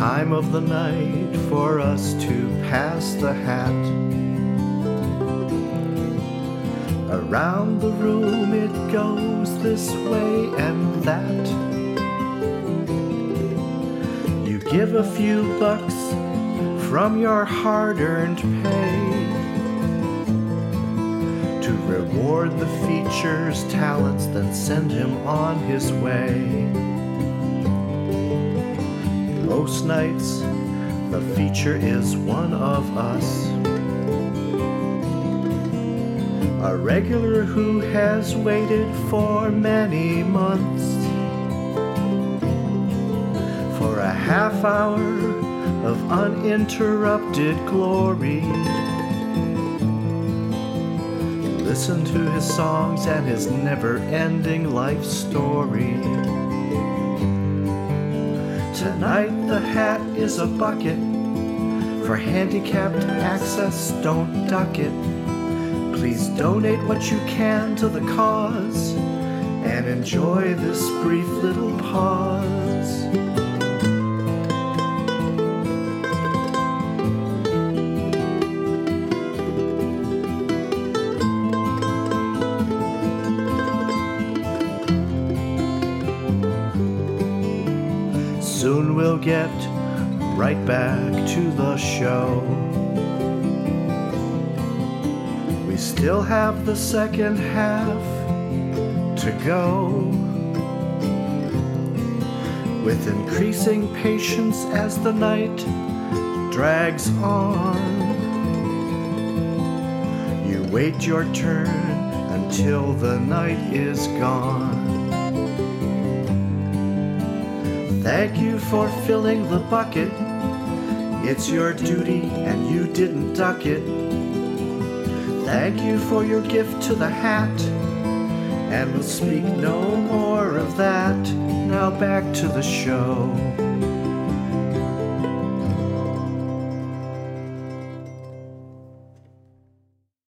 time of the night for us to pass the hat. Around the room it goes this way and that. You give a few bucks from your hard-earned pay to reward the feature's talents, then send him on his way. Most nights the feature is one of us, a regular who has waited for many months for a half hour of uninterrupted glory. Listen to his songs and his never-ending life story. Tonight the hat is a bucket for handicapped access, don't duck it. Please donate what you can to the cause and enjoy this brief little pause. Soon we'll get right back to the show. We still have the second half to go. With increasing patience as the night drags on, you wait your turn until the night is gone. Thank you for filling the bucket. It's your duty and you didn't duck it. Thank you for your gift to the hat, and we'll speak no more of that. Now back to the show.